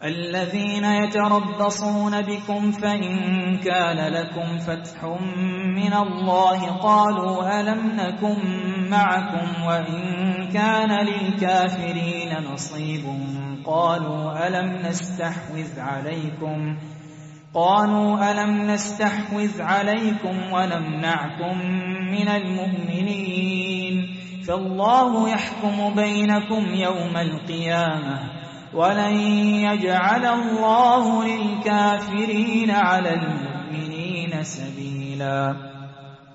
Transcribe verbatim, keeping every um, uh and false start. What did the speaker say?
الذين يتربصون بكم فإن كان لكم فتح من الله قالوا ألم نكن معكم وإن كان للكافرين نصيب قالوا ألم نستحوذ عليكم قالوا ألم نستحوذ عليكم ونمنعكم من المؤمنين فالله يحكم بينكم يوم القيامة ولن يجعل الله للكافرين على المؤمنين سبيلا.